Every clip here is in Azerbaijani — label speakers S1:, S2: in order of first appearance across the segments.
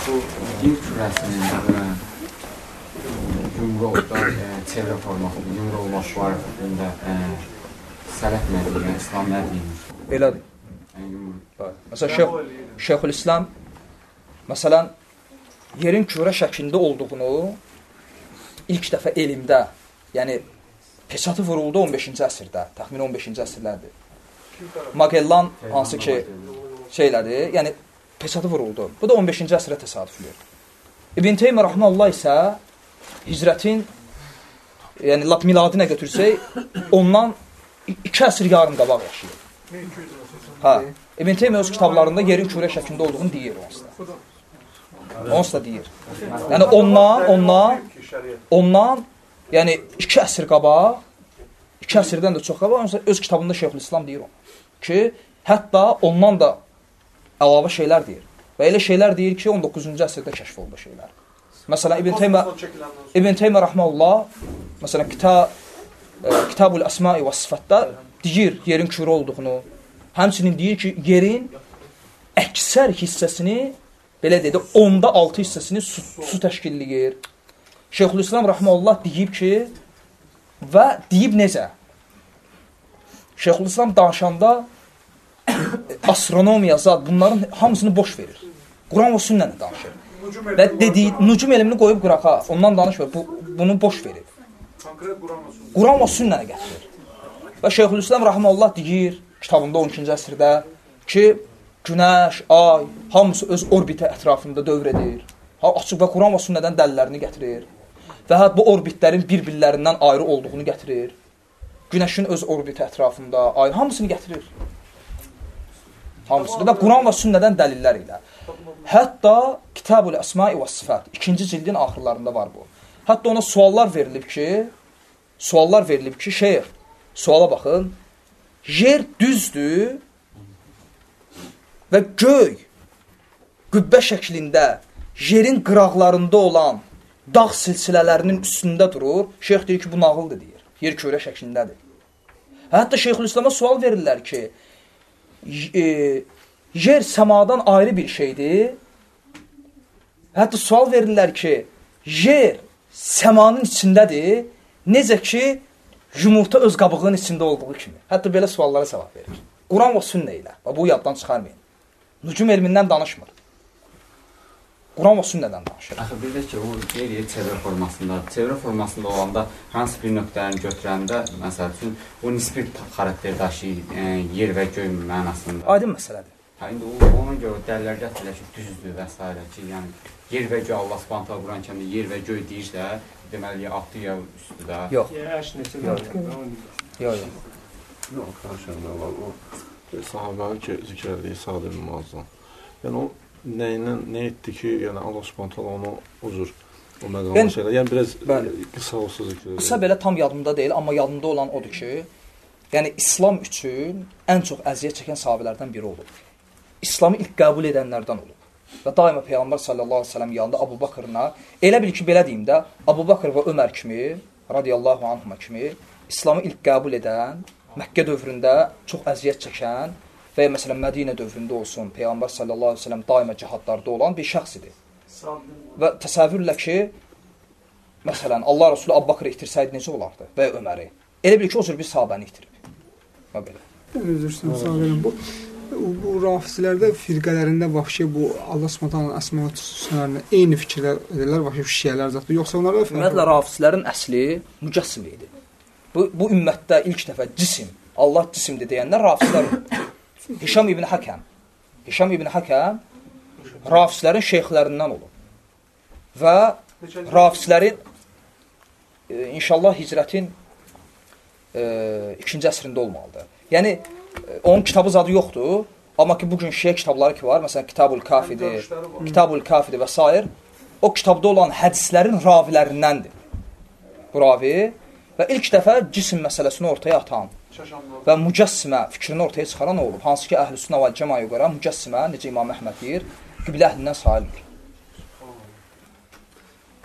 S1: bu din kürəsinin yumruqda çevrə forması, yumruqlaş var haqqında sələf nə deyir, İslam nə deyir?
S2: Belədir. Məsələn, Şeyxülislam məsələn, yerin kürə şəklində olduğunu ilk dəfə elmdə, yəni peçatı vuruldu 15-ci əsrdə, təxmin 15-ci əsrlərdir. Magellan hansı ki şeylədir, yəni peçatı vuruldu. Bu da 15-ci əsrə təsadüflüyor. İbn Teymiyyə rahmanullah isə hicrətin, yəni lap miladinə götürsək, ondan 2 əsr yarım qabaq yaşayır. Hə, İbn Teymiyyə öz kitablarında yerin kürə şəklində olduğunu deyir onsuz da deyir. Yəni ondan yəni 2 əsr qabaq, 2 əsrdən də çox qabaq, öz kitabında Şeyxülislam deyir onu. Ki, hətta ondan da əlavə şeylər deyir. Və elə şeylər deyir ki, 19-cu əsrdə kəşf oldu şeylər. Məsələn, İbn Teymiyyə rahmanullah, məsələn, Kitab-ül Əsma-i və Sıfatda deyir yerin kürə olduğunu. Həmçinin deyir ki, yerin əksər hissəsini, belə deyir, 10-da 6 hissəsini su təşkilləyir. Şeyxülislam rahmanullah deyib ki, və deyib necə? Şeyxülislam danışanda astronomiya, zat, bunların hamısını boş verir. Quran və sünnəni danışır. Və dediyi, nucum elmini qoyub qırağa, ondan danışmır, bunu boş verir. Quran və sünnəni gətirir. Və Şeyxülislam rahmanullah deyir, kitabında 12-ci əsrdə ki, günəş, ay, hamısı öz orbiti ətrafında dövr edir. Açıq və Quran və sünnədən dəlillərini gətirir. Və bu orbitlərin bir-birlərindən ayrı olduğunu gətirir. Günəşin öz orbiti ətrafında, ay, hamısını gətirir. Hamısını və Quran və sünnədən dəlillər ilə. Hətta Kitab-ül Əsma-i və Sıfat, 2-ci cildin axırlarında var bu. Hətta ona suallar verilib ki, şeyh, suala baxın, yer düzdür və göy qübbə şəklində yerin qıraqlarında olan dağ silsilələrinin üstündə durur. Şeyx deyir ki, bu nağıldır deyir. Yer kürə şəklindədir. Hətta Şeyxülislam'a sual verirlər ki, yer səmadan ayrı bir şeydir. Hətta sual verirlər ki, yer səmanın içindədir. Necə ki, yumurta öz qabığının içində olduğu kimi. Hətta belə suallara cavab verir. Quran və sünnə ilə. Bu yaddan çıxarmayın. Nucum elmindən danışmır. Quran və sünnədən danışır.
S1: Axı, bir də ki, o qeyri çevrə formasında. Çevrə formasında olanda hansı bir nöqtəni götürəndə, məsəl üçün, o nisbi xarakter daşıyır, yer və göy mənasında.
S2: Aydın məsələdir.
S1: İndi ona görə dəlillər gətirirlər ki, düzdür və s. ki, yəni, yer və göy, Allah Subhanahu Quran kəmdə yer və göy deyirsə, deməli, ya altı ya üstüdə.
S2: Yox. Yox.
S3: O sahabənin ki, zikr edilir Sa'd ibn Muazzam. Yəni, o nə etdi ki, yəni Allah Subhanahu onu uzur o məqamı şeylər. Yəni biraz qısa olsa zikr edir.
S2: Qısa belə tam yadımda deyil, amma yadımda olan odur ki, yəni İslam üçün ən çox əziyyət çəkən sahabelərdən biri olub. İslamı ilk qəbul edənlərdən olub. Və daima Peyğəmbər sallallahu əleyhi və səlləm yanında Əbu Bəkrlə, elə bil ki, belə deyim də, Əbu Bəkr və Ömər kimi, radiyallahu anhuma kimi İslamı ilk qəbul edən, Məkkə dövründə çox əziyyət çəkən və məsələn Mədinə dövründə olsun, Peyğəmbər sallallahu əleyhi və səlləm daima cihadlarda olan bir şəxs idi. Və təsəvvürlə ki, məsələn Allah Rəsulü Əbu Bəkrı itirsəydi necə olardı və Öməri? Elə bil ki, o cür bir sahabəni itirib. Və belə.
S4: Üzrsən, bu rafizlərdə firqələrində vəhşi bu Allah Subhanahu əsma-ı hüsnələrinə eyni fikirlər edirlər, vəhşi şiələr zətdir. Yoxsa onlarda
S2: ümumiyyətlə rafizlərin əsli mücəssim idi. Bu ümmətdə ilk dəfə cisim, Allah cisimdir deyənlər rafizlər idi. Hişam ibn Hakəm rafizlərin şeyxlərindən olub. Və rafizlərin inşallah hicrətin 2-ci əsrində olmalıdır. Yəni onun kitabı zadı yoxdur, amma ki bugün şiə kitabları ki var, məsələn Kitab-ül Kafidir və s. O kitabda olan hədislərin ravilərindəndir. Bu ravi və ilk dəfə cisim məsələsini ortaya atan və mücəssimə fikrini ortaya çıxaran olub. Hansı ki Əhl-i-Sünnə və Cəmaəyə görə mücəssimə, necə İmam Əhməd deyir, qiblə əhlindən sayılmır.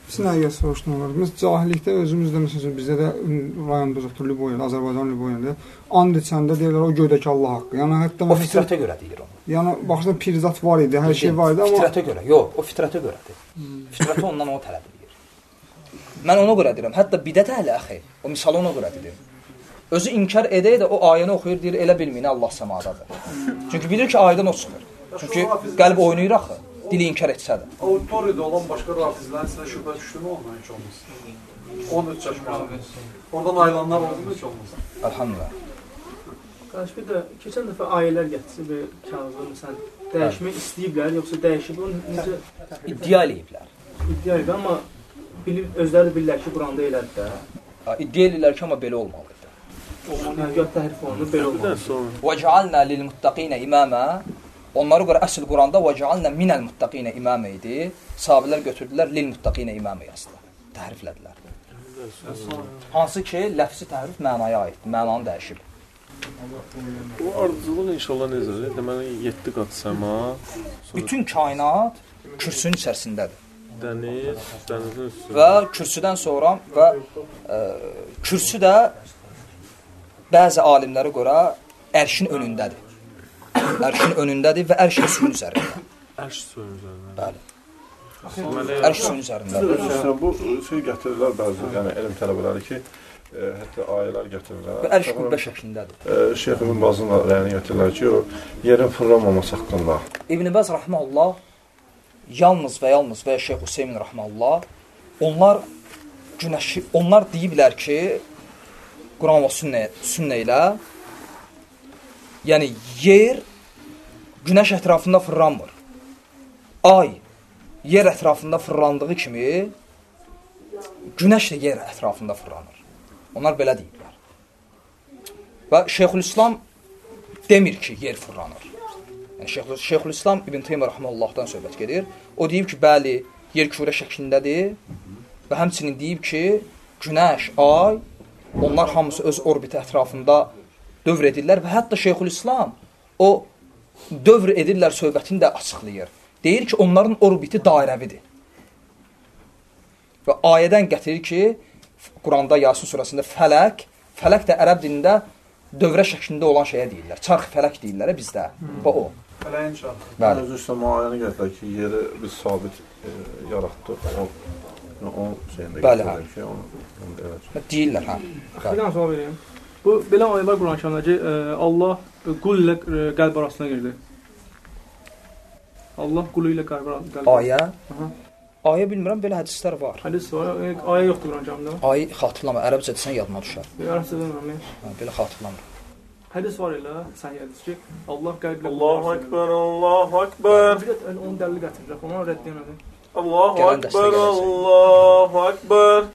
S4: Sinəyə soruşdum onlar. Biz cahillikdə özümüzdə məsələn bizdə də rayonda zətli boyunda, Azərbaycan boyunda and içəndə deyirlər o göydəki Allah haqqı. Yəni hətta
S2: o fitrətə görə deyir onu.
S4: Yəni baxırsan pirzat var idi, hər şey var idi amma
S2: fitrətə görə. Yox, o fitrətə görədir. Fitrəti ondan o tələb edir. Mən ona görə deyirəm. Hətta bidət əhli axı, o misalı ona görə dedim. Özü inkar edə də o ayəni oxuyur, deyir elə bilməyin Allah səmadadır. Çünki bilir ki ayədən o çıxır. Çünki qəlb oynayır axı. Dili inkar etsə də.
S5: Auditoriyada olan başqa rafizlərin sizə şübhə düşdüyünü olmayan heç olmaz. 13 yaş var. Oradan ayrılanlar oldu mu heç olmaz.
S2: Elhamdülillah.
S6: Qardaş, bir də keçən dəfə ayələr gətirib və kağızda məsələn dəyişmək istəyiblər, yoxsa dəyişib onu necə
S2: iddia eləyiblər.
S6: İddia eləyiblər, amma özləri bilirlər ki, Quranda elədir də.
S2: İddia eləyirlər ki, amma belə olmalıdır.
S6: Yəni, göt təhrif olunur, belə olmalıdır.
S2: وَجَعَلْنَا لِلْمُتَّقِينَ إِمَامًا Onlara görə əsl Quranda وَجَعَلْنَا مِنَ الْمُتَّقِينَ إِمَامًا idi. Sahabilər götürdülər lil-muttaqinə imamə yazdılar. Təhriflədilər. Hansı ki, ləfsi təhrif mənaya aiddir, mənanı dəyişib.
S3: Bu ardıcılıq inşallah necədir? Deməli 7 qat səma.
S2: Bütün kainat kürsünün içərisindədir.
S3: Dənizin üstü.
S2: Və kürsüdən sonra və kürsü də bəzi alimlərə görə ərşin önündədir. Ərşin önündədir və ərş suyun üzərində.
S3: Ərş suyun üzərində.
S2: Bəli. Ərş suyun üzərindədir.
S3: Bu şey gətirirlər bəzi, yəni elm tələbələri ki, hətta ayələr gətirirlər.
S2: Və ərş qübbə şəklindədir.
S3: Şeyx İbn Bazın rəyini gətirirlər ki, o yerin fırlanmaması haqqında.
S2: İbn Baz rahmeullah yalnız və Şeyx Hüseymin rahmeullah onlar deyiblər ki, Quran və sünnə ilə yəni yer günəş ətrafında fırlanmır. Ay yer ətrafında fırlandığı kimi günəş də yer ətrafında fırlanır. Onlar belə deyiblər. Və Şeyxülislam demir ki, yer fırlanır. Yəni Şeyxülislam İbn Teymiyyə rahmehullahdan söhbət gedir. O deyib ki, bəli, yer kürə şəklindədir və həmçinin deyib ki, günəş, ay onlar hamısı öz orbiti ətrafında dövr edirlər və hətta Şeyxülislam o dövr edirlər söhbətini də açıqlayır. Deyir ki, onların orbiti dairəvidir. Və ayədən gətirir ki, Quranda Yasin surəsində fələk də ərəb dilində dövrə şəklində olan şeyə deyirlər. Çarx fələk deyirlər bizdə. Və o.
S5: Fələyin çarxı.
S2: Bəli.
S3: Öz üstəmə ayəni gətirək ki, yeri biz sabit yaratdıq. O şeyində gətirək ki, onu
S2: deyirlər, hə.
S6: Bir dənə sual vereyim. Bu, belə ayə var Quran-Kərimdə ki, Allah qul ilə qəlb arasına girdi. Allah qulu ilə qəlb arasına.
S2: Ayə? Ayə bilmirəm, belə hədislər var.
S6: Hədis var, ayə yoxdur Quran-Kərimdə.
S2: Ayə xatırlamır, ərəbcə desən yadıma düşər.
S6: Ərəbcə demirəm.
S2: Belə xatırlamır.
S6: Hədis var elə, səhih hədis ki, Allah qəlb ilə
S3: Allahu Ekber, Allahu Ekber.
S6: Onun dəlili gətirir, ona rədd deyəmədim.
S3: Allahu Ekber, Allahu Ekber.